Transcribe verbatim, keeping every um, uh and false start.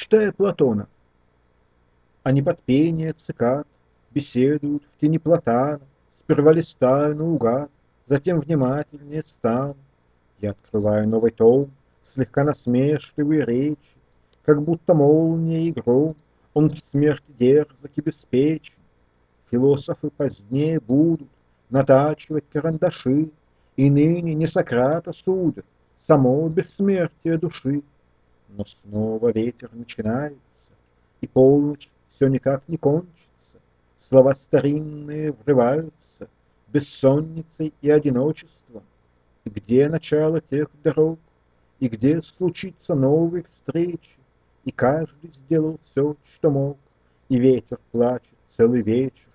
читая Платона. Они под пение цикад беседуют в тени платана, сперва листаю наугад, затем внимательнее стану. Я открываю новый том, слегка насмешливые речи, как будто молния и гром, он в смерти дерзок и беспечен. Философы позднее будут натачивать карандаши, и ныне не Сократа судят, само бессмертие души. Но снова ветер начинается, и полночь все никак не кончится. Слова старинные врываются бессонницей и одиночеством. И где начало тех дорог, и где случится новой встречи? И каждый сделал все, что мог, и ветер плачет целый вечер,